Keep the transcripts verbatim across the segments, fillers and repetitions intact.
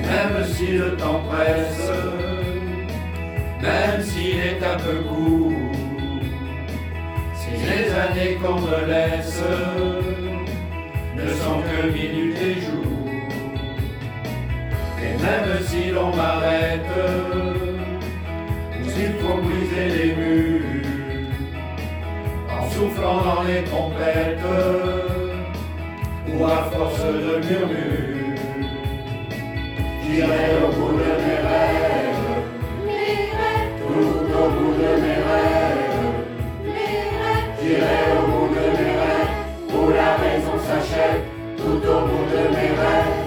Même si le temps presse, même s'il est un peu court, si les années qu'on me laisse ne sont que minutes et jours, et même si l'on m'arrête, ou s'il faut briser les murs, en soufflant dans les trompettes, ou à force de murmures, j'irai au bout de mes rêves, mes rêves, tout au bout de mes rêves, mes rêves, j'irai au bout de mes rêves, où la raison s'achève, tout au bout de mes rêves,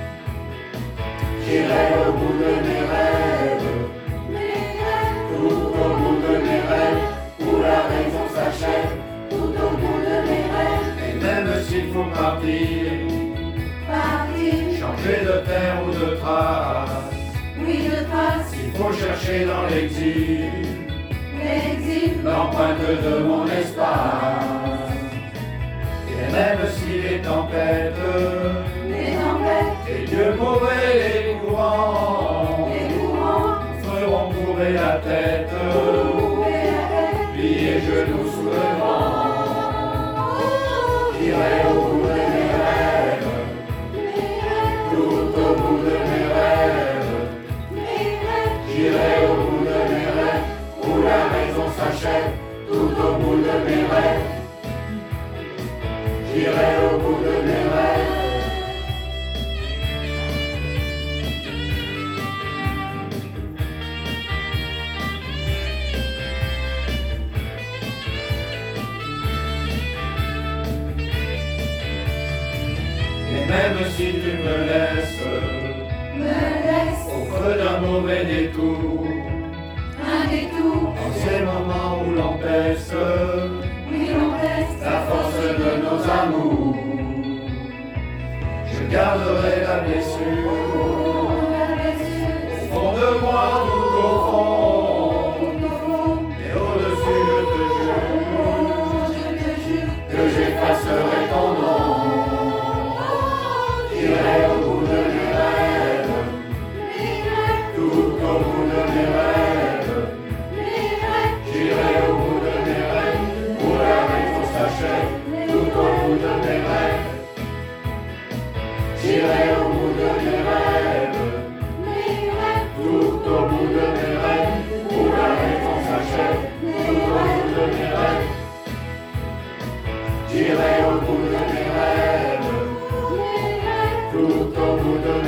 j'irai au bout de mes rêves, mes rêves, tout au bout de mes rêves, où la raison s'achève, tout au bout de mes rêves, et même s'il faut partir, partir, changer de terre ou de trace, oui de trace, il faut chercher dans l'exil l'exil, l'empreinte de mon espace. Et même si les tempêtes, les tempêtes, les dieux mauvais, les courants, les courants, feront courber la tête, couper la tête, plier genoux sous le vent, j'irai au bout de mes rêves, mes rêves, tout au bout de mes rêves, mes rêves, j'irai au bout de mes rêves, où la raison s'achève, tout au bout de mes rêves, j'irai au bout de mes rêves. Et même si tu me laisses me laisse au creux d'un mauvais détour, un détour, en ces moments où l'on teste oui l'on teste, la force de nos amours, je garderai la blessure la blessure, au fond de moi, tout au fond, tout au fond, et au-dessus je te jure je te jure, que j'effacerai ton nom. J'irai au bout de mes rêves, mes rêves, tout au bout de mes rêves, mes rêves, j'irai au bout de mes rêves, où la raison s'achève, tout au bout de mes rêves, j'irai au bout de mes rêves, mes rêves, tout au bout de mes rêves, où la raison s'achève, tout au bout de mes rêves, j'irai au bout de mes rêves, mes rêves, tout au bout de